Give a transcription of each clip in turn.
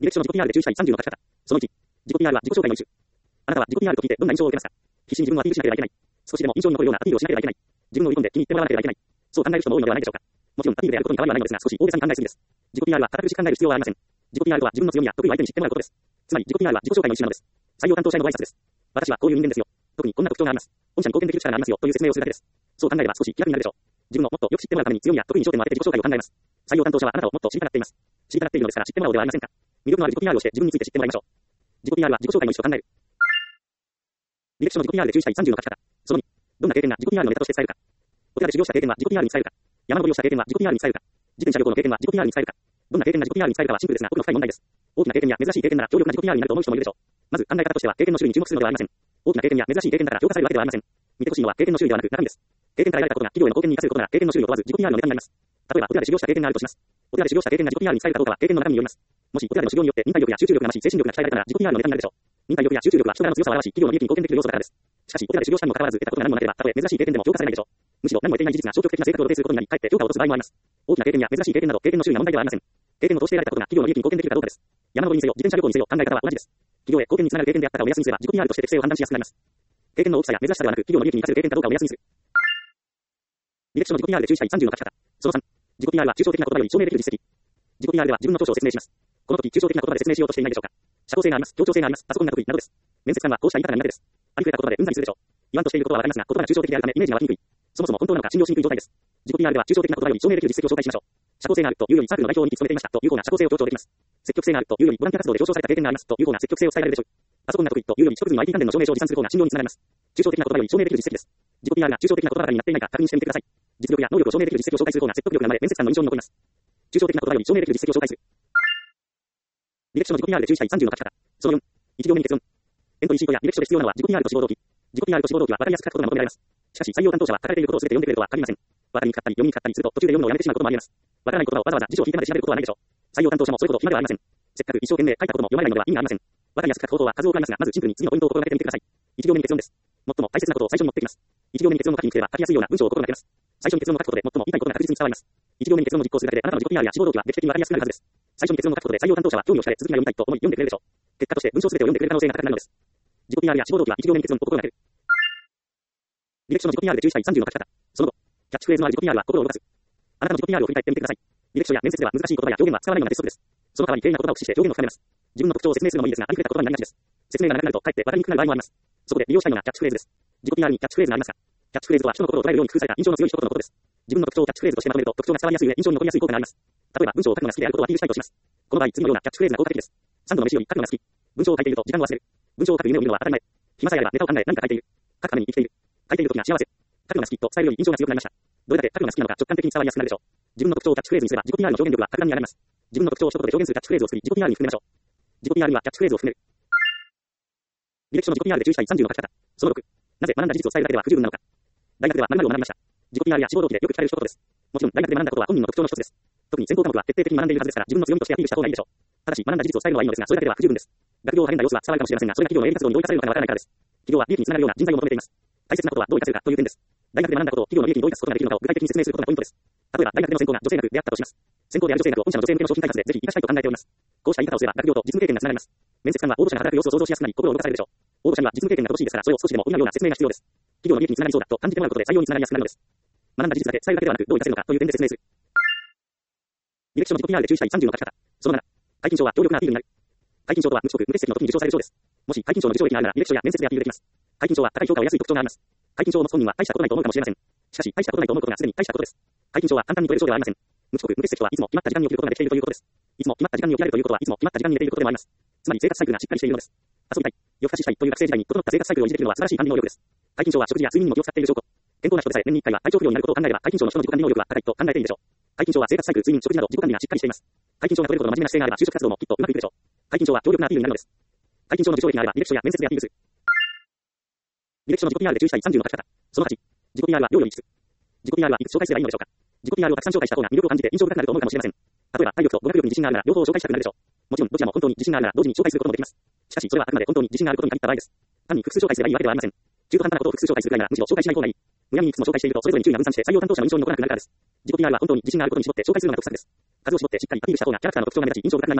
履歴書の自己 PR で注意したい30の書き方。その1、自己 PR は自己紹介の一種。あなたは自己 PR と聞いてどんな印象を受けますか？必死に自分をアピールしなければいけない。少しでも印象に残るようなアピールをしなければいけない。自分を売り込んで気に入ってもらわなければいけない。そう考える人も多いのではないでしょうか。もちろんアピールであることに変わりはないのですが、少し大げさに考えすぎです。自己 PR は堅苦しく考える必要はありません。自己 PR とは自分の強みや得意を相手に知ってもらうことです。つまり自己 PR は自己紹介の一種なのです。採用担当者への挨拶です。私はこういう人間ですよ。特にこんな特徴があります。御社に貢献できる力がありますよという説明をするだけです。そう考えれば少し気楽になるでしょう。自分をもっとよく知ってもらうために強みや得意に焦点を当てて自己紹介を考えます。採用担当者はあなたをもっと知りたがっています。知りたがっているのですから知ってもらおうではありませんか。魅力のある自己 PR をして自分について知ってもらいましょう。自己 PR は自己紹介の一種と考える。履歴書の自己 PR で注意したい30の書き方。その2、どんな経験が自己 PR のネタとして使えるか。お寺で修行した経験は自己 PR に使えるか。山登りをした経験は自己 PR に使えるか。自転車旅行の経験は自己 PR に使えるか。どんな経験が自己 PR に使えるかはシンプルですが、奥の深い問題です。大きな経験や珍しい経験なら強力な自己 PR になると思う人もいるでしょう。まず考え方としては経験の種類に注目するのではありません。大きな経験や珍しい経験だから評価されるわけではありません。見てほしいのは経験の種類ではなく中身です。経験から得られたことが企業への貢献に生かせることなら経験の種類を問わず自己 PR のネタになります。例えばお寺で修行した経験があるとします。お寺で修行した経験が自己 PR に使えるかどうかは経験の中身によります。もしお寺での修行によって忍耐力や集中力が増し精神力が鍛えられたら自己 PR のネタになるでしょう。忍耐力や集中力は人柄の強さを表し企業の利益に貢献できる要素だからです。しかしお寺で修行したにもかかわらず得たことが何もなければたとえ珍しい経験でも評価されないでしょう。むしろ何も得ていない事実が消極的な性格を露呈することになりかえって評価を落とす場合もあります。大きな経験や珍しい経験など経験の種類が問題ではありません。経験を通して得られたことが企業の利益に貢献できるかどうかです。山登りにせよ自転車旅行にせよ考え方は同じです。企業へ貢献につながる経験であったかを目安にすれば自己 PR として適性を判断しやすくなります。経験の大きさや珍しさではなく企業の利益に生かせる経験かどうかを目安にする。履歴書の自己 PR で注意したい30の書き方。その3、自己 PR は抽象的な言葉より証明できる実績。自己 PR では自分の長所を説明します。この時抽象的な言葉で説明しようとしていないでしょうか。社交性があります。協調性があります。パソコンが得意などです。面接官はこうした言い方が苦手です。ありふれた言葉でうんざりするでしょう。言わんとしていることはわかりますが、言葉が抽象的であるためイメージが湧きにくい。そもそも本当なのか信用しにくい状態です。自己 PR では抽象的な言葉より証明できる実績を紹介しましょう。社交性があるというよりサークルの代表に勤めていましたという方が社交性を強調できます。積極性があるというよりボランティア活動で表彰された経験がありますという方が積極性を伝えられるでしょう。パソコンが得意というより一つの IT 関連の証明書を持参する方が信用につながります。抽象的な言葉より証明できる実績です。自己 PR が抽象的な言葉ばかりになっていないか確認してみてください。実力や能力を証明できる実績を紹介する方が説得力が生まれ面接官の印象に残ります。抽象的な言葉より証明できる実績を紹介する。履歴書の自己 PR で注意したい30の書き方。その4、1行目に結論。エントリーシートや履歴書で必要なのは自己 PR と志望動機。自己 PR と志望動機は分かりやすく書くことが求められます。しかし採用担当者は書かれていることを全て読んでくれるとは限りません。分かりにくかったり読みにくかったりすると途中で読むのをやめてしまうこともあります。分からない言葉をわざわざ辞書を引いてまで調べることはないでしょう。採用担当者もそういうこと暇ではありません。せっかく一生懸命書いたことも読まれないのでは意味がありません。分かりやすく書く方法は数多くありますが、まずシンプルに次のポイントを心がけてみてください。1行目に結論です。最も大切なことを最初に持ってきます。1行目に結論を書きにくれば書きやすいような文章を心がけます。最初に結論を書くことで最も言いたいことが確実に伝わります。1行目に結論を実行するだけであなたの自己 PR や志望動機は劇的に分かりやすくなるはずです。最初に結論を書くことで採用担当者は興味を惹かれ続きが読みたいと思い読んでくれるでしょう。結果として文章すべてを読んでくれる可能性が高くなるのです。自己 PR や志望動機は1行目に結論を心がける。履歴書の自己 PR で注意したい30の書き方。その後、キャッチフレーズのある自己 PR は心を動かす。あなたの自己 PR を振り返ってみてください。履歴書や面接では難しい言葉や表現は使わないのが鉄則です。その代わり丁寧な言葉を駆使して表現を深めます。自分の特徴を説明するのもいいですが、ありふれた言葉になりがちです。説明が長くなるとかえって分かりにくくなる場合もあります。そこで利用したいのがキャッチフレーズです。自己 PR にキャッチフレーズがありますか？キャッチフレーズとは人の心を捉えるように工夫された印象の強い一言のことです。自分の特徴をキャッチフレーズとしてまとめると特徴が伝わりやすい上印象に残りやすい効果があります。例えば文章を書くのが好きであることをアピールしたいとします。この場合次のようなキャッチフレーズが効果的です。3度の飯より書くのが好き。文章を書いていると時間を忘れる。文章を書く夢を見るのは当たり前。暇さえあればネタを考え何か書いている。書くために生きている。書いている時が幸せ。書くのが好きと伝えるより印象が強くなりました。どれだけ書くのが好きなのか直感的に伝わりやすくなるでしょう。自分の特徴をキャッチフレーズにすれば自己 PR の表現力は格段に上がります。自分の特徴を一言で表現するキャッチフレーズを作り自己 PR に含めましょう。自己 PR にはキャッチフレーズを含める。履歴書の自己 PR で注意したい30の書き方。その6、なぜ学んだ事実を伝えるだけでは不十分なのか。大学では〇〇を学びました。自己 PR や志望動機でよく聞かれる一言です。もちろん大学で学んだことは本人の特徴の一つです。特に専攻科目は徹底的に学んでいるはずですから自分の強みとしてアピールした方がいいでしょう。ただし学んだ事実を伝えるのはいいのですがそれだけでは不十分です。学業を励んだ様子は伝わるかもしれませんがそれが企業の営利活動にどう生かされるのかがわからないからです。企業は利益につながるような人材を求めています。大切なことはどう生かせるかという点です。大学で学んだことを企業の利益にどう生かすことができるのかを具体的に説明することがポイントです。例えば大学での専攻が女性学であったとします。専攻である女性学を御社の女性向けの商品開発でぜひ活かしたいと考えております。こうした言い方をすれば学業と実務経験がつながります。面接官は応募者が働く様子を想像しやすくなり心を動かされるでしょう。応募者には実務経験が乏しいですからそれを少しでも補うような説明が必要です。企業の利益につながりそうだと感じてもらうことで採用につながりやすくなるのです。学んだ事実だけ伝えるだけではなくどう生かせるのかという点で説明する。履歴書の自己 PR で注意したい30の書き方。その7、解禁賞は強力なアピールになる。解禁賞とは無遅刻無欠席の時に受賞される賞です。もし解禁賞の受賞歴があるなら履歴書や面接でアピールできます。解禁賞は高い評価を得やすい特徴があります。解禁賞を持つ本人は大したことないと思うかもしれません。しかし大したことないと思うことがすでに大したことです。解禁賞は簡単に取れる賞ではありません。無遅刻無欠席とはいつも決まった時間に起きることができているということです。いつも決まった時間に起きられるということはいつも決まった時間に寝ていることでもあります。つまり生活サイクルがしっかりしているのです。遊びたい、夜更かししたいという学生時代に整った生活サイクルを維持できるのは素晴らしい管理能力です。解禁賞は食事や睡眠にも気を使っている証拠。健康な人でさえ年に1回は体調不良になることを考えれば解禁賞の人の自己管理能力は高いと考えていいでしょう。解禁賞は生活サイクル、睡眠、食事など自己管理がしっかりしています。解禁賞が取れるほど真面目な姿勢があれば就職活動もきっとうまくいくでしょう。解禁賞は強力なアピールになるのです。解禁賞の受賞歴があれば履歴書や面接でアピールする。履歴書の自己 PR で注意したい30の書き方。その8、自己 PR は量より質。自己 PR はいくつ紹介すればいいのでしょうか。自己 PR をたくさん紹介した方が魅力を感じて印象深くなると思うかもしれません。例えば体力と語学力に自信があるなら両方を紹介したくなるでしょう。もちろんどちらも本当に自信があるなら同時に紹介することもできます。しかしそれはあくまで本当に自信があることに限った場合です。単に複数紹介すればいいわけではありません。中途半端なことを複数紹介するくらいならむしろ紹介しない方がいい。むやみにいくつも紹介しているとそれぞれに注意が分散して採用担当者の印象に残らなくなるからです。自己 PR は本当に自信があることに絞って紹介するのが得策です。数を絞ってしっかりアピールした方がキャラクターの特徴が目立ち印象深くなります。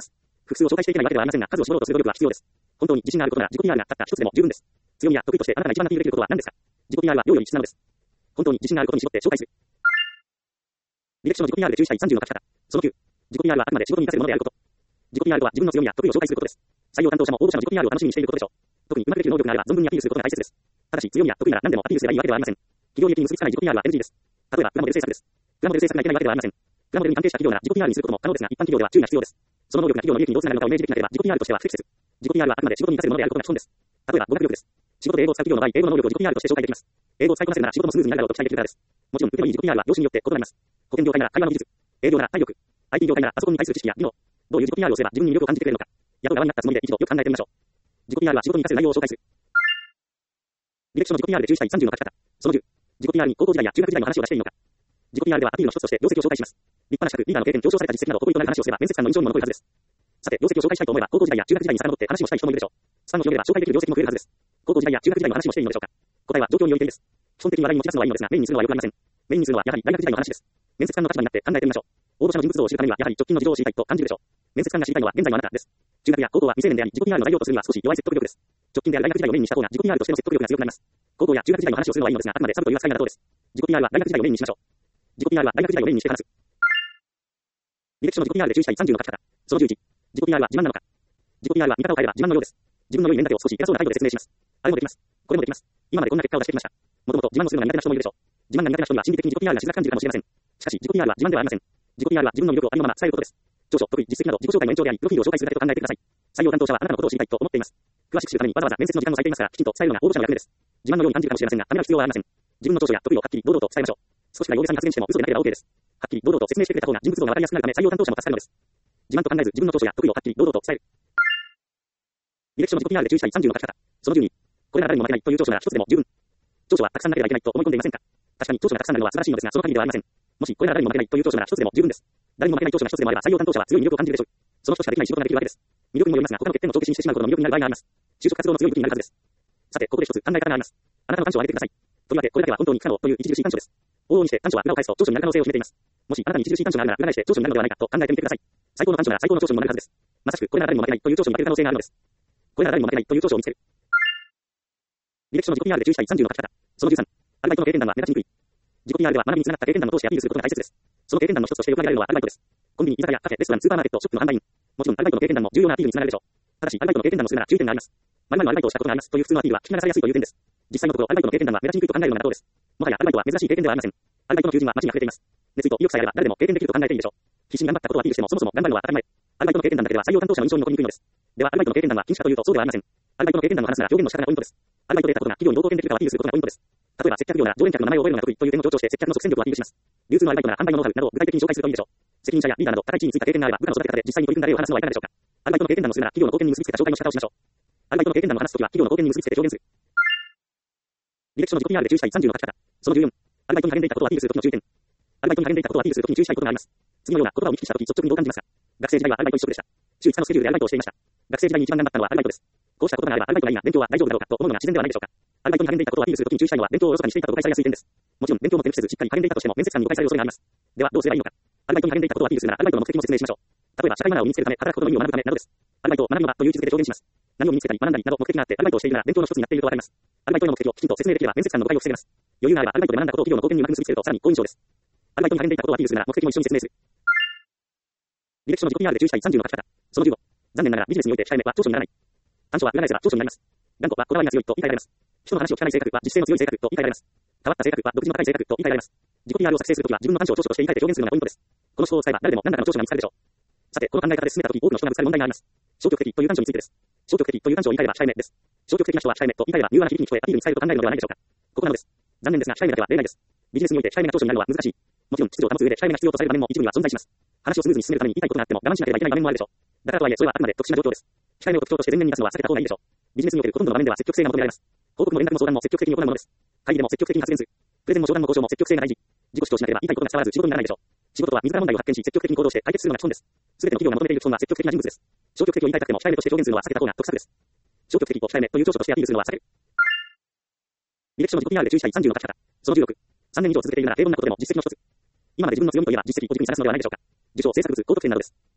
複数を紹介していけないわけではありませんが、数を絞ろうとする努力は必要です。本当に自信があることなら自己 PR がたった一つでも十分です。強みや得意としてあなたが一番アピールできることは何ですか？自己 PR は量より質なのです。本当に自信があることに絞って紹介する。履歴書の自己 PR で注意したい30の書き方。その9。自己 PR はあくまで仕事に活かせるものであること。自己 PR とは自分の強みや得意を紹介することです。採用担当者も応募者の自己 PR を楽しみにしていることでしょう。特にうまくできる能力があれば存分にアピールすることが大切です。ただし強みや得意なら何でもアピールすればいいわけではありません。企業利益に結びつかない自己 PR は NG です。例えばプラモデル制作です。プラモデル制作がいけないわけではありません。プラモデルに関係した企業なら自己 PR にすることも可能ですが、一般企業では注意が必要です。その能力が企業の利益にどうつながるのかを明示できなければ自己 PR としては不適切。自己 PR はあくまで仕事に活かせるものであることが基本です。例えば語学力です。仕事で英語を使う企業の場合、英語の能力を自己 PR として紹介できます。英語を使いこなせるなら仕事もスムーズになるだろうと期待できるからです。もちろん、腕のいい自己 PR は業種によって異なります。保険業界なら会話の技術、営業なら体力、IT 業界ならパソコンに対する知識や技能、どういう自己 PR をすれば自分に魅力を感じてくれるのか、雇う側になったつもりで一度よく考えてみましょう。自己 PR は仕事に活かせる内容を紹介する。履歴書の自己 PR で注意したい30の書き方。その10。自己 PR に高校時代や中学時代の話を出していいのか。自己 PR ではアピールの一つとして業績を紹介します。立派な資格、リーダーの経験、上昇された実績など誇りとなる話をすれば面接官の印象にも残るはずです。さて、業績を紹介したいと思えば高校時代や中学時代に遡って話をしたい人もいるでしょう。スパンを広げれば紹介できる業績も増えるはずです。高校時代や中学時代の話をしていいのでしょうか。答えは状況によりけりです。基本的に話題に持ち出すのはいいのですが、メインにするのはよくありません。メインにするのはやはり大学時代の話です。面接官の立場になって考えてみましょう。応募者の人物像を知るためにはやはり直近の事情を知りたいと感じるでしょう。面接官が知りたいのは現在のあなたです。中学や高校は未成年であり、自己 PR の材料とするには少し弱い説得力です。直近である大学時代をメインにした方が自己 PR としての説得力が強くなります。高校や中学時代の話をするのはいいのですが、あくまでサブという扱いなだそうです。自己 PR は大学時代をメインにしましょう。自己 PR は大学時代をメインにして話す。履歴書の自己 PR で注意したい30の書き方。その11。自己 PR は自慢なのか。自己 PR は見方を変えれば自慢のようです。自分の良い面だけを少し偉そうな態度で説明します。あれもできます。これもできます。今までこんな結果を出してきました。もともと自慢をするのが苦手な人もいるでしょう。自慢が苦手な人には心理的に自己 PR がしづらく感じるかもしれません。しかし自己 PR は自慢ではありません。自己 PR は自分の魅力をありのまま伝えることです。長所、得意、実績など自己紹介の延長であり、プロフィールを紹介するだけと考えてください。採用担当者はあなたのことを知りたいと思っています。詳しく知るためにわざわざ面接の時間を割いていますから、きちんと伝えるのが応募者の役目です。自慢のように感じるかもしれませんが、ためらう必要はありません。自分の長所や得意をはっきり堂々と伝えましょう。少しが大げさに発言しても嘘でなければ OK です。はっきり堂々と説明してくれた方が人物像がわかりやすくなるため採用担当者も助かるのです。自慢と考えず自分の長所や得意をはっきり堂々と伝える。履歴書の自己 PR で注意したい30の書き方。その12。これなら誰にも負けないという長所なら一つでも十分。長所はたくさんなければいけないと思い込んでいませんか？確かに長所がたくさんなるのは素晴らしいのですが、その限りではありません。もしこれなら誰にも負けないという長所なら一つでも十分です。誰にも負けない長所が一つでもあれば採用担当者は強い魅力を感じるでしょう。その人しかできない仕事ができるわけです。魅力にもよりますが、他の欠点の帳消しにしてしまうことの魅力になる場合があります。就職活動の強い武器になるはずです。さて、ここで一つ考え方があります。あなたの短所を挙げてください。とりわけこれだけは本当に不可能という著しい短所です。往々にして短所は裏を返すと長所になる可能性を秘めています。もしあなたに著しい短所があるなら裏返して長所になるのではないかと考えてみてください。最高の短所なら最高の長所にもなるはずです。まさしくこれなら誰にも負けないという長所に負ける可能性があるのです。これなら誰にも負けないという長所を見つける。履歴書の自己 PR で注意したい30の書き方。その13。アルバイトの経験談は目立ちにくい。自己 PR では学びにつながった経験談を通してアピールすることが大切です。その経験談の一つとしてよく挙げられるのはアルバイトです。コンビニ、居酒屋、カフェ、レストラン、スーパーマーケット、ショップの販売員。もちろんアルバイトの経験談も重要なアピールにつながるでしょう。ただしアルバイトの経験談のするなら注意点があります。前々のアルバイトをしたことがありますという普通のアピールは聞き流されやすいという点です。実際のところアルバイトの経験談は目立ちにくいと考えるのが妥当です。もはやアルバイトは珍しい経験ではありません。アルバイトの求人は街に溢れています。熱意と意欲さえあれば誰でも経験できると考えていいでしょう。必死に頑張ったことをアピールしてもそもそも頑張るのは当たり前。アルバイトの経験談だけでは採用担当者の印象に残りにくいのです。ではアルバイトの経験談は禁止かというとそうではありません。アルバイトの経験談の話なら表現の仕方がポイントです。アルバイトで得たことが企業にどう貢献できるかをアピールすることがポイントです。例えば接客業なら常連客の名前を覚えるのが得意という点を強調して接客の即戦力をアピールします。流通のアルバイトなら販売のノウハウなどを具体的に紹介するといいでしょう。責任者やリーダーなど高い地位についた経験があれば部下の育て方で実際に取り組んだ例を話すのはいかがでしょうか。アルバイトの経験談のするなら企業の貢献に結びつけた紹介の仕方をしましょう。アルバイトの経験談の話すときは企業の貢献に結びつけて表現する。履歴書の自己 PR で注意したい30の書き方。その14。アルバイトに励んでいたことをアピールするときの注意点。アルバイトに励んでいたことをアピールするときに注意したいことがあります。次のような言葉を見聞きしたとき率直にどう感じますか？学生時代はアルバイト一色でした。週5日のスケジュールでアルバイトをしていました。学生時代に一番頑張ったのはアルバイトです。こうしたことがあればアルバイトがいいが勉強は大丈夫だろうかと思うのが自然ではないでしょうか。アルバイトに励んでいたことをアピールするときに注意したいのは勉強をおろそかにしていたと誤解されやすい点です。もちろん勉強も転覆せずしっかり励んでいたとしても面接官に誤解される恐れがあります。ではどうすればいいのか。アルバイトに励んでいたことをアピールするならアルバイトの目的も説明しましょう。例えば社会マナーを身につけるため働くことの意味を学ぶためなどです。アルバイトを学ぶのだという位置づけで表現します。何を身につけたり学んだりなど目的があってアルバイトをしているなら勉強の一つになっているとわかります。アルバイトへの目的をきちんと説明できれば面接官の誤解を防げます。余裕があればアルバイトで学んだことを企業の貢献にうまく結びつけるとさらに好印象です。アルバイトに励んでいたことをアピールするなら目的も一緒に説明する。履歴書の自己 PR で注意したい30の書き方。その15。残念ながらビジネスにおいて控えめは長所にならない。短所は裏返せば長所になります。頑固はこだわりが強いと言い換えられます。人の話を聞かない性格は実践の強い性格と言い換えられます。変わった性格は独自の高い性格と言い換えられます。自己 PR を作成するときは自分の短所を長所として言い換えて表現するのがポイントです。この手法を使えば誰でも何らかの長所が見つかるでしょう。さて、この考え方で進めたとき多くの人がぶつかる問題があります。消極的という短所についてです。消極的という短所を言い換えれば控えめです。消極的な人は控えめと言い換えれば柔和な響きに聞こえアピールに使えると考えるのではないでしょうか。ここなのです。残念ですが控えめだけは例外です。ビジネスにおいて控えめな長所になるのは難しい。もちろん秩序を保つ上で控えめが必要とされる場面も一部には存在します。話をスムーズに進めるために言いたいことがあっても我慢しなければいけない場面もあるでしょう。だからとはいえそれはあくまで特殊な状況です。控えめを特徴として前面に出すのは避けた方がいいでしょう。ビジネスにおけるほとんどの場面では積極性が求められます。報告の連絡も相談も積極的に行うものです。会議でも積極的に発言する。プレゼンも商談も交渉も積極性が大事。自己主張しなければ言いたいことが伝わらず仕事にならないでしょう。仕事は自ら問題を発見し積極的に行動して解決するのが基本です。すべての企業が求めている基本は積極的な人物です。消極的を言いたくても控えめとして表現するのは避けた方が得策です。消極的と控えめという長所としてアピールするのは避ける。履歴書の自己 PR で注意したい30の書き方。その16。3年以上続けているなら平凡なことでも実績の一つ。今まで自分の強みといえば実績を軸に探すのではないでしょうか。受賞、制作物、高得点などです。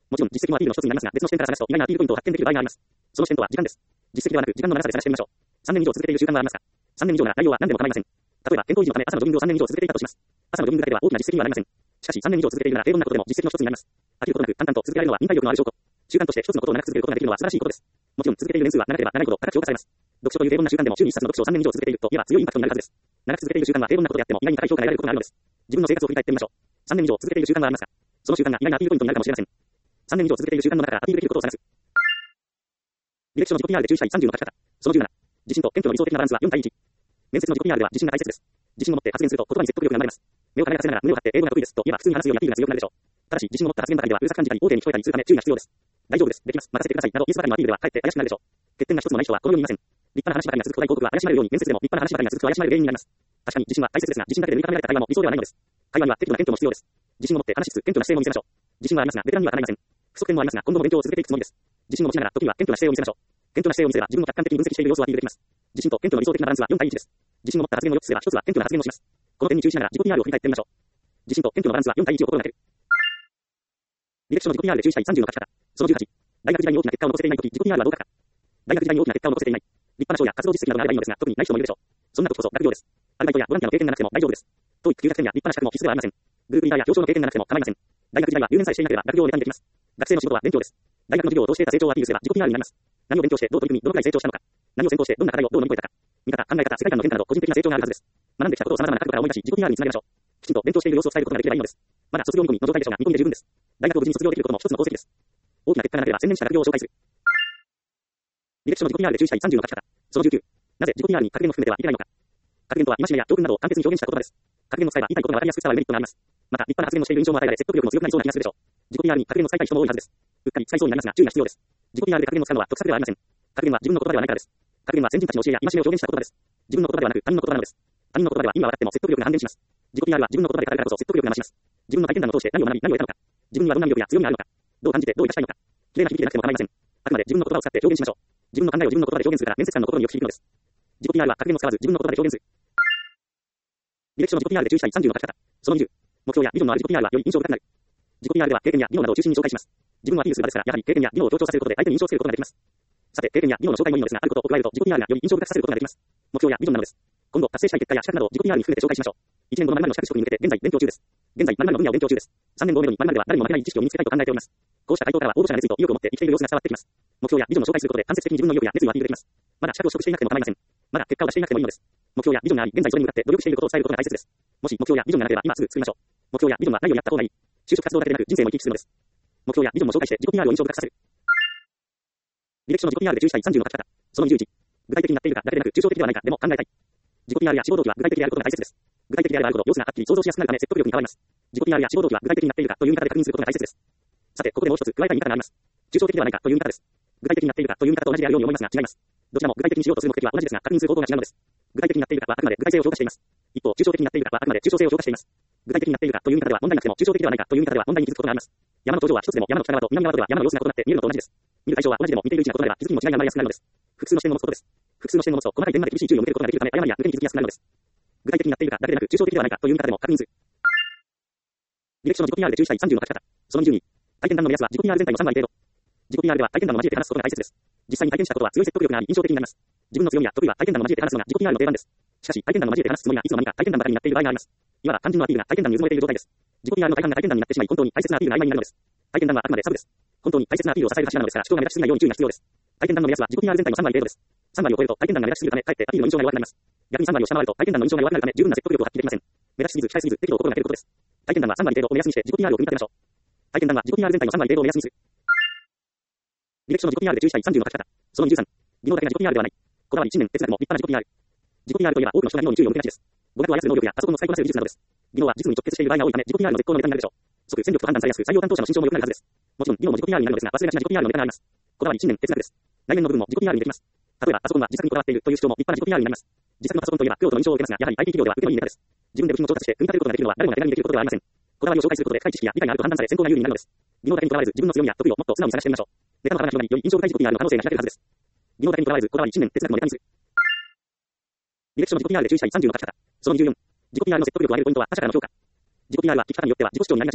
もちろん、実績もアピールの一つになりますが、別の視点から探すと意外なアピールポイントを発見できる場合があります。その視点とは時間です。実績ではなく、時間の長さで探してみましょう。3年以上続けている習慣はありますか？ 3 年以上なら内容は何でも構いません。例えば、健康維持のため朝のジョギングを3年以上続けていたとします。朝のジョギングだけでは大きな実績にはなりません。しかし、3年以上続けているなら平凡なことでも実績の一つになります。飽きることなく淡々と続けられるのは忍耐力のある証拠。習慣として一つのことを長く続けることができるのは素晴らしいことです。もちろん続けている年数は長ければ長いほど高く評価されます。読書という平凡な習慣でも週に1冊の読書を3年以上続けていると言えば強いインパクトになるはずです。長く続けている習慣は平凡なことであっても意外に高い評価が得られることがあるのです。自分の生活を振り返ってみましょう。3年以上続けている習慣はありますか？その習慣が意外なアピールポイントになるかもしれません。3年以上続けている習慣の中からアピールできることを探す。履歴書の自己 PR で注意したい30の書き方。その17。自信と謙虚の理想的なバランスは4対1。面接の自己 PR では自信が大切です。自信を持って発言すると言葉に説得力が生まれます。目を輝かせながら胸を張って英語が得意ですと言えば普通に話すよりアピールが強くなるでしょう。ただし自信を持った発言ばかりではうるさく感じたり大手に聞こえたりするため注意が必要です。大丈夫です。できます。任せてください。など言いつばかりのアピールではかえって怪しくなるでしょう。欠点が一つもない人はこの世にいません。立派な話ばかりが続く古代広告は怪しまれるように面接でも立派な話ばかりが続く怪しまれる原因になります。確かに自信は大切ですが自信だけで塗り固められた会話も理想ではないのです。会話には適度な謙虚も必要です。自信を持って話しつつ謙虚な姿勢も見せましょう。自信はありますがベテランにはかないません。不足点もありますが今後も勉強を続けていくつもりです。自信を持ちながら時には謙虚な姿勢を見せましょう。謙虚な姿勢を見せれば自分を客観的に分析している様子をアピールできます。自信と謙虚の理想的なバランスは4対1です。自信を持った発言を4つすれば1つは謙虚な発言をします。この点に注意しながら自己 PR を振り返ってみましょう。自信と謙虚のバランスは4対1を心がける。履歴書の自己 PR で注意したい30の書き方。その18。大学時代に大きな結果を残せていないとき自己 PR はどう書くか。大学時代に大きな結果を残せていない。立派な賞や活動実績などがあればいいのですが特にない人もいるでしょう。そんな時こそ学業です。アルバイトやボランティアの経験がなくても大丈夫です。TOEIC 900点や立派な資格も必須ではありません。グループリーダーや表彰の経験がなくても構いません。大学時代は留年さえしていなければ学業をネタにできます。学生の仕事は勉強です。大学の授業を通して得た成長をアピールすれば自己 PR になります。何を勉強してどう取り組みどのくらい成長したのか。何を専攻してどんな課題をどう乗り越えたか。見方、考え方、世界観の変化など個人的な成長があるはずです。学んできたことを様々な角度から思い出し自己 PR につなげましょう。きちんと勉強している様子を伝えることができればいいのです。まだ卒業見込みの状態でしょうが見込みで十分です。大学を無事に卒業できることも一つの功績です。大きな結果がなければ専念した学業を紹介する。履歴書の自己 PR で注意したい30の書き方。その19。なぜ自己 PR に格言を含めてはいけないのか。格言とは戒めや教訓などを簡潔に表現した言葉です。格言を使えば言いたいことが分かりやすく伝わるメリットがあります。また立派な発言をしている印象も与えられ説得力も強くなりそうな気がするでしょう。自己 PR に格言を使いたい人も多いはずです。うっかり使いそうになりますが注意が必要です。自己 PR で格言を使うのは得策ではありません。格言は自分の言葉ではないからです。格言は先人たちの教えや戒めを表現した言葉です。自分の言葉ではなく他人の言葉なのです。他人の言葉では意味は分かっても説得力が半減します。自己 PR は自分の言葉で語るからこそ説得力が増します。自分の体験談を通して何を学び何を得たのか。自分にはどんな魅力や強みがあるのか。どう感じてどう生かしたいのか。綺麗な響きでなくても構いません。あくまで自分の言葉を使って表現しましょう。自分の考えを自分の言葉で表現するから面接官の心によく響くのです。自己 PR は格言を使わず自分の言葉で表現する。履歴書の自己 PR で注意したい30の書き方。その20。目標やビジョンのある自己 PR はより印象深くなる。自己 PR では経験や技能などを中心に紹介します。自分をアピールする場ですから、やはり経験や技能を強調させることで相手に印象をつけることができます。さて、経験や技能の紹介もいいのですが、あることを加えると自己 PR がより印象深くさせることができます。目標やビジョンなのです。今後達成したい結果や資格などを自己 PR に含めて紹介しましょう。1年後の〇〇の資格取得に向けて現在勉強中です。現在〇〇の分野を勉強中です。3年後のめどに〇〇では誰にも負けない知識を身につけたいと考えております。こうした回答からは応募者が熱意と意欲を持って生きている様子が伝わってきます。目標やビジョンを紹介することで間接的に自分の意欲や熱意をアピールできます。まだ資格を取得していなくても構いません。まだ結果を出していなくてもいいのです。目標やビジョンがあり、現在それに向かって努力していることを伝えることが大切です。もし目標やビジョンがなければ今すぐ作りましょう。目標やビジョンはないようにやった方がいい。就職活動だけでなく人生も生き生きするのです。目標やビジョンも紹介して自己 PR を印象深くさせる。履歴書の自己 PR で注意したい30の書き方。その21。具体的になっているかだけでなく抽象的ではないかでも考えたい。自己 PR や志望動機は具体的であることが大切です。具体的であればあるほど様子がはっきり想像しやすくなるため説得力に変わります。自己 PR や志望動機は具体的になっているかという見方で確認することが大切です。さて、ここでもう一つ加えたい見方があります。抽象的ではないかという見方です。具体的になっているかという見方と同じであるように思いますが違います。どちらも具体的にしようとする目的は同じですが確認する方法が違うのです。具体的になっているかはあくまで具体性を評価しています。一方、抽象的になっているかはあくまで抽象性を評価しています。具体的になっているかという見方では問題なくても抽象的ではないかという見方では問題に気づくことがあります。山の頂上は一つでも山の北側と南側とでは山の様子が異なって見えるのと同じです。見る対象は同じでも見ている位置が異なれば気づきにも違いが生まれやすくなるのです。複数の視点を持つことです。複数の視点を持つと細かい点まで厳しい注意を向けることができるため誤りや抜けに気づきやすくなるのです。具体的になっているかだけでなく抽象的ではないかという見方でも確認する。履歴書の自己 PR で注意したい30の書き方。その22。体験談の目安は自己 PR 全体の3割程度。自己 PR では体験談を交えて話すことが大切です。実際に体験したことは強い説得力があり印象的になります。自分の強みや得意は体験談を交えて話すのが自己 PR の定番です。しかし体験談を交えて話すつもりがいつの間にか体験談ばかりになっている場合があります。いわば肝心のアピールが体験談に埋もれている状態です。自己 PR の大半が体験談になってしまい本当に大切なアピールが曖昧になるのです。体験談はあくまでサブです。本当に大切なアピールを支える柱なのですから主張が目立ちすぎないように注意が必要です。体験談の目安は自己 PR 全体の3割程度です。3割を超えると体験談が目立ちすぎるためかえってアピールの印象が弱くなります。逆に3割を下回ると体験談の印象が弱くなるため十分な説得力を発揮できません。目立ちすぎず控えすぎず適度を心がけることです。体験談は3割程度を目安にして自己 PR を組み立てましょう。体験談は自己 PR 全体の3割程度を目安にする。履歴書の自己 PR で注意したい30の書き方。その23。技能だけが自己 PR ではない。こだわり信念哲学も立派な自己 PR。自己 PR といえば多くの人が技能に注意を向けがちです。語学を操る能力やパソコンの使いこなせる技術などです。技能は実務に直結している場合が多いため自己 PR の絶好のネタになるでしょう。即戦力と判断されやすく採用担当者の心象も良くなるはずです。もちろん技能も自己 PR になるのですが忘れがちな自己 PR のネタがあります。こだわり信念哲学です。内面の部分も自己 PR にできます。例えばパソコンは自作にこだわっているという主張も立派な自己 PR になります。自作のパソコンといえば苦労との印象を受けますがやはり IT 企業では腕のいいネタです。自分で部品を調達して組み立てることができるのは誰もが手軽にできることではありません。こだわりを紹介することで深い知識や理解があると判断され先行が有利になるのです。技能だけにこだわらず自分の強みや得意をもっと素直に探してみましょう。ネタの幅が広がりより印象深い自己 PR の可能性が開けるはずです。技能だけにこだわらずこだわり信念哲学のネタにする。履歴書の自己 PR で注意したい30の書き方。その24。自己 PR の説得力を上げるポイントは他者からの評価。自己 PR は聞き方によっては自己主張になりがちです。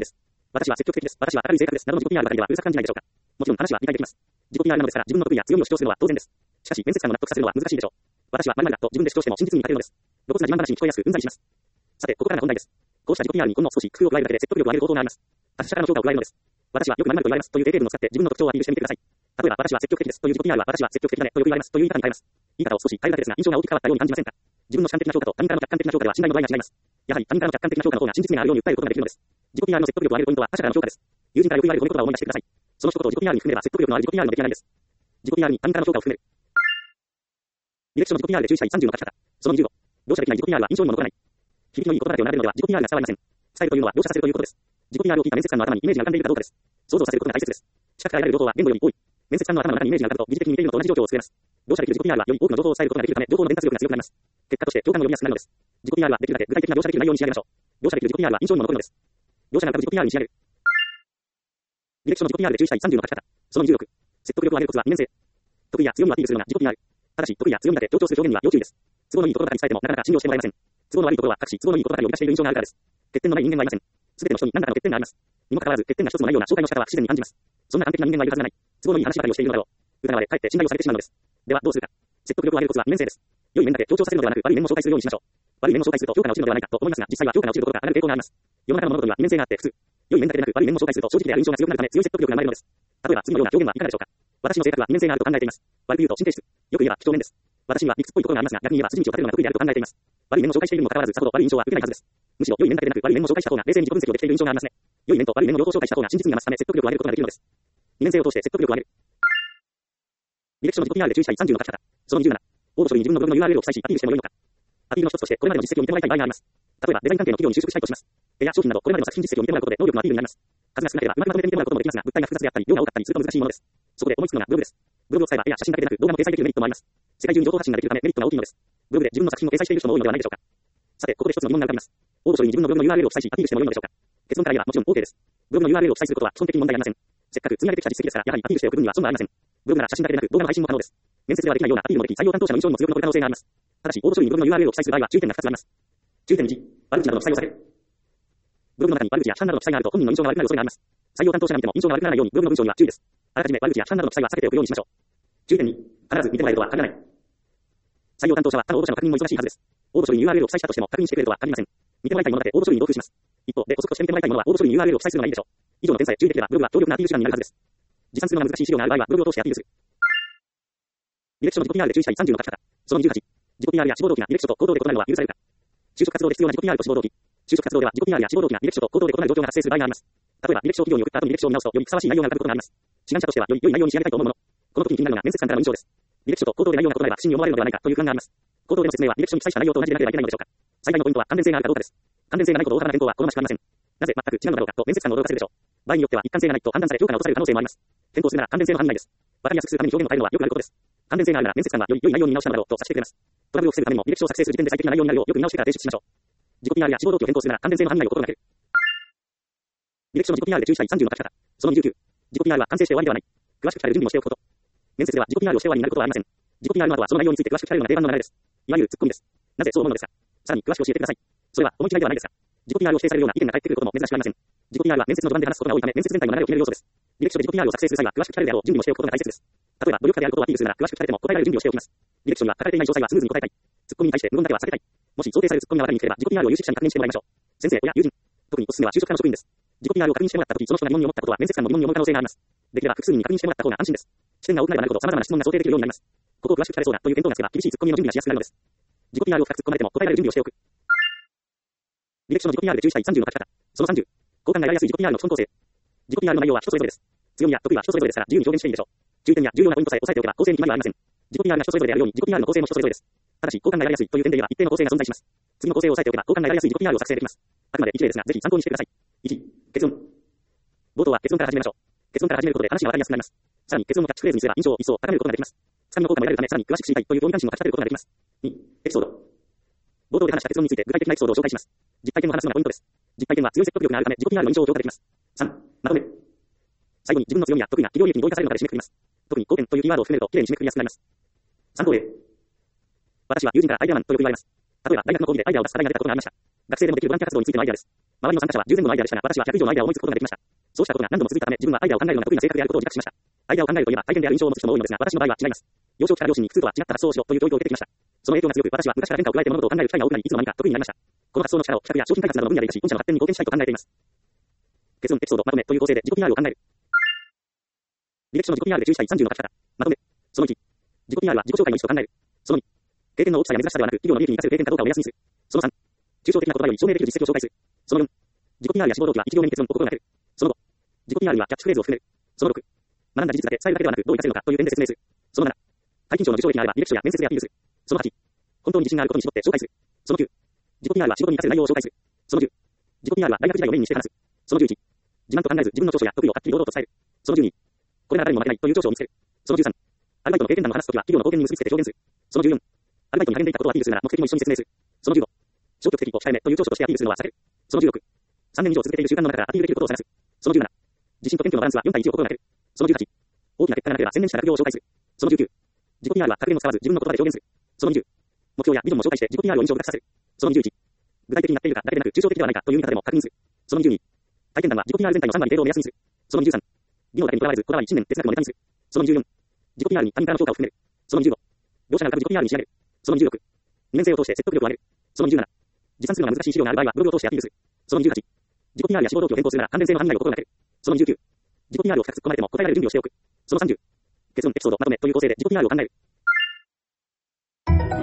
私は積極的です。私は明るい性格です。などの自己 PR ばかりではうるさく感じないでしょうか。もちろん話は理解できます。自己 PR なのですから、自分の得意や強みを主張するのは当然です。しかし、面接官を納得させるのは難しいでしょう。私は〇〇だと自分で主張しても真実に欠けるのです。露骨な自慢話に聞こえやすくうんざりします。さて、ここからが本題です。こうした自己 PR にほんの少し工夫を加えるだけで説得力を上げる方法があります。他者からの評価を加えるのです。私はよく〇〇と言われますという定型文を使って自分の特徴をアピールしてみてください。例えば、私は積極的ですという自己 PR は私は積極的だねとよく言われますという言い方に変えます。言い方を少し変えるだけですが印象が大きく変わったように感じませんか。自分の主観的な評価と他人からの客観的な評価では信頼の度合いが違います。やはり他人からの客観的な評価の方が真実味があるように訴えることができるのです。自己 PR の説得力を上げるポイントは他者からの評価です。友人からよく言われる褒め言葉を思い出してください。その一言を自己 PR に含めれば説得力のある自己 PR の出来上がりです。自己 PR に他人からの評価を含める。履歴書の自己 PR で注意したい30の書き方。その25。描写できない自己 PR は印象にも残らない。響きのいい言葉だけを並べるのでは自己 PR が伝わりません。伝えるというのは描写させるということです。自己 PR を聞いた面接官の頭にイメージが浮かんでいるかどうかです。想像させることが大切です。視覚から得られる情報は言語より多い。面接官の頭の中にイメージが浮かぶと疑似的に似ているのと同じ状況を作れます。描写できる自己 PR はより多くの情報を伝えることができるため情報の伝達力が強くなります。結果として共感を呼びやすくなるのです。自己 PR はできるだけ具体的な描写できる内容に仕上げましょう。描写できる自己 PR は印象にも残るのです。描写が浮かぶ自己 PR に仕上げる。履歴書の自己 PR で注意したい30の書き方。その26。説得力を上げるコツは二面性。得意や強みをアピールするのが自己 PR。ただし、得意や強みだけ強調する表現には要注意です。都合のいいところばかり伝えてもなかなか信用してもらえません。都合の悪いところは隠し、都合のいいところばかりを生み出している印象があるからです。欠点のない人間はいません。すべての人に何らかの欠点があります。にもかかわらず、欠点が一つもないような紹介の仕方は不自然に感じます。そんな完璧な人間はいるはずがない。都合のいい話ばかりをしているのだろう。疑われ、かえって信頼をされてしまうのです。では、どうするか。説得力を上げるコツは二面性です。良い面だけ強調させるのではなく、悪い面も紹介するようにしましょう。悪い面も紹介すると評価が落ちるのではないかと思いますが、実際は評価が落ちることがある傾向があります。世の中の物事には二面性があって普通。良い面だけでなく、悪い面も紹介すると正直である印象が強くなるため、強い説得力が生まれるのです。例えば、次のような表現はいかがでしょうか。私の性格は二面性があると考えています。悪く言うと神経質。よく言えば几帳面です。私には理屈っぽいところがありますが、逆に言えば筋道を立てるのが得意であると考えています。悪い面も紹介しているにもかかわらず、さほど悪い印象は受けないはずです。むしろ良い面だけでなく、悪い面も紹介した方が冷静に自己分析をできている印象がありますね。良い面と悪い面の両方紹介した方が真実味が増すため、説得力を上げることができるのです。二面性を通して説得力を上げる。履歴書の自己 PR で注意したい30の書き方。その27。応募書に自分のブログの URL を記載し、アピールしても良いのか。アピールの一つとして、これまでの実績を見てもらいたい場合があります。例えば、デザイン関係の企業に就職したいとします。絵や商品など、これまでの作品実績を見てもらうことで能力のアピールになります。数が少なければ、うまくまとめて見てもらうこともできますが、物体が複雑であったり、量が多かったりすると難しいものです。そこで思いつくのがブログです。ブログを使えば絵や写真だけでなく、動画も掲載できるメリットもあります。世界中に情報発信ができるため、メリットが大きいのです。ブログで自分の作品を掲載している人も多いのではないでしょうか。さて、ここで一つの疑問が浮かびます。応募書に自分のブログの URL を記載し、アピールしても良いのでしょうか。結論から言えばもちろん OK です。ブログの URL を記載することは基本的に問題ありません。せっかく積み上げてきた実績ですから、やはりアピールしておく分には損はありません。ブログなら写真だけでなく、動画の配信も可能です。面接ではできないようなアピールもでき、採用担当者の印象にも強く残る可能性があります。ただし、応募書にブログの URL を記載する場合は注意点が2つあります。注意点1、悪口などの記載を避ける。ブログの中に悪口や批判などの記載があると本人の印象が悪くなる恐れがあります。採用担当者が見ても印象が悪くならないようにブログの文章には注意です。あらかじめ悪口や批判などの記載は避けておくようにしましょう。注意点2、必ず見てもらえるとは限らない。採用担当者は他の応募者の確認も忙しいはずです。応募書に URL を記載したとしても確認してくれるとは限りません。見てもらいたいものだけ応募書に同封します。一方で補足として見てもらいたいものは応募書に URL を記載するのがいいでしょう。以上の点さえ注意できればブログは強力なアピール手段になるはずです。持参するのが難しい資料がある場合はブログを通してアピールする。履歴書の自己 PR で注意したい30の書き方。その28。自己 PR や志望動機が履歴書と行動で異なるのは許されるか。就職活動で必要な自己 PR と志望動機。就職活動では自己 PR や志望動機が履歴書と行動で異なる状況が発生する場合があります。例えば履歴書を企業に送った後に履歴書を見直すとよりふさわしい内容が浮かぶことがあります。志願者としてはより良い内容に仕上げたいと思うもの。この時に気になるのが面接官からの印象です。履歴書と行動で内容が異なれば不審に思われるのではないかという不安があります。行動での説明は履歴書に記載した内容と同じでなければいけないのでしょうか。最大のポイントは関連性があるかどうかです。関連性がないことを大幅な変更は好ましくありません。なぜ全く違うのだろうかと面接官を驚かせるでしょう。場合によっては一貫性がないと判断され評価が落とされる可能性もあります。変更するなら関連性の範囲内です。わかりやすくするために表現を変えるのはよくあることです。関連性があるなら面接官はより良い内容に見直したのだろうと察してくれます。トラブルを防ぐためにも履歴書を作成する時点で最適な内容になるようよく見直してから提出しましょう。自己 PR や志望動機を変更するなら関連性の範囲内を心がける。履歴書の自己 PR で注意したい30の書き方。その29。自己 PR は完成して終わりではない。詳しく聞かれる準備をしておくこと。面接では自己 PR をして終わりになることはありません。自己 PR の後はその内容について詳しく聞かれるのが定番の流れです。いわゆるツッコミです。なぜそう思うのですか。さらに詳しく教えてください。それは思い違いではないですか。自己 PR を否定されるような意見が返ってくることも珍しくありません。自己 PR は面接の序盤で話すことが多いため面接全体の流れを決める要素です。履歴書で自己 PR を作成する際は詳しく聞かれるであろう準備をしておくことが大切です。例えば努力家であることをアピールするなら詳しく聞かれても答えられる準備をしておきます。履歴書には書かれていない詳細はスムーズに答えたい。ツッコミに対して無言だけは避けたい。もし想定されるツッコミが分かりにくければ自己 PR を有識者に確認してもらいましょう。先生、親、友人。特におすすめは就職課の職員です。自己 PR を確認してもらったとき、その人が疑問に思ったことは面接官も疑問に思う可能性があります。できれば複数人に確認してもらった方が安心です。視点が多くなればなるほど様々な質問が想定できるようになります。ここを詳しく聞かれそうだという検討がつけば厳しいツッコミの準備がしやすくなるのです。自己 PR を深く突っ込まれても答えられる準備をしておく。履歴書の自己 PR で注意したい30の書き方。その30。好感が得られやすい自己 PR の基本構成。自己 PR の内容は人それぞれです。強みや得意は人それぞれですから自由に表現していいでしょう。重点や重要なポイントさえ押さえておけば構成に決まりはありません。自己 PR が人それぞれであるように自己 PR の構成も人それぞれです。ただし好感が得られやすいという点で言えば一定の構成が存在します。次の構成を押さえておけば好感が得られやすい自己 PR を作成できます。あくまで一例ですがぜひ参考にしてください。1、結論。冒頭は結論から始めましょう。結論から始めることで話がわかりやすくなります。さらに結論のキャッチフレーズにすれば印象を一層高めることができます。つかみの効果も得られるためさらに詳しく知りたいという興味関心もかき立てることができます。2、エピソード。冒頭で話した結論について具体的なエピソードを紹介します。実体験を話すのがポイントです。実体験は強い説得力があるため自己 PR の印象を強化できます。3、まとめ。最後に自分の強みや得意な企業利益に同意されるのかで締めくくります。特に貢献というキーワードを含めるときれいに締めくくりやすくなります。参考例。私は友人からアイデアマンとよく言われます。例えば大学の講義でアイデアを出す課題が出たことがありました。 学生でもできるボランティア活動についてのアイデアです。周りの参加者は10前後のアイデアでしたが、私は100以上のアイデアを思いつくことができました。そうしたことが何度も続いたため、自分はアイデアを考えるのが得意な性格であることを自覚しました。アイデアを考えるといえば体験である印象を持つ人も多いのですが、私の場合は違います。幼少期から両親に普通とは違った発想をしろという教育を受けてきました。その影響が強く、私は昔から変化を加えて物事を考える機会が多くなり、いつの間にか得意になりました。この発想の力を企画や商品開発などの分野で活かし、御社の発展に貢献したいと考えています。結論、エピソード、まとめという構成で自己 PR を考える。履歴書の自己 PR で注意したい30の書き方。まとめ。その1。自己 PR は自己紹介の意思と考える。その2。経験の大きさや珍しさではなく、企業の利益に活かせる経験かどうかを目安にする。その3。抽象的な言葉より証明できる実績を紹介する。その4。自己 PR や志望動機は意気込みに結論を心がける。その5。自己 PR にはキャッチフレーズを含める。その6。学んだ事実だけ、伝えるだけではなく、どう活かせるのかという点で説明する。その7。最近長の受賞歴があれば、履歴書や面接でアピールする。その8。本当に自信があることに絞って紹介する。その9。自己 PR は仕事に活かせる内容を紹介する。その10。自己 PR は大学時代をメインにして話す。その11。自慢と考えず自分の長所や得意をはっきり堂々と伝える。その12。これなら誰にも負けないという長所を見つける。その13。アルバイトの経験談を話すときは企業の貢献に結びつけて表現する。その14。アルバイトに励んでいたことをアピールするなら目的も一緒に説明する。その15。消極的と控えめという長所としてアピールするのは避ける。その16。3年以上続けている習慣の中からアピールできることを探す。その17。自信と謙虚のバランスは4対1を心がける。その18。大きな結果がなければ専念した学業を紹介する。その19。自己 PR は格言を使わず自分の言葉で表現する。その20。目標やビジョンも紹介して自己 PR を印象深くさせる。その21。具体的になっているかだけでなく抽象的ではないかという見方でも確認する。その22。体験談は自己 PR 全体の3割程度を目安にする。その23。技能だけにとらわれず、こだわり信念、哲学もネタにする。その24。自己 PR に他人からの評価を含める。その25。両者が浮かぶ自己 PR に仕上げる。その26。二面性を通して説得力を上げる。その27。持参するのが難しい資料がある場合はブログを通してアピールする。その28。自己 PR や志望動機を変更するなら関連性の範囲内を心がける。その29。自己 PR を深く突っ込まれても答えられる準備をしておく。その30。結論エピソードまとめという構成で自己 PR を考える。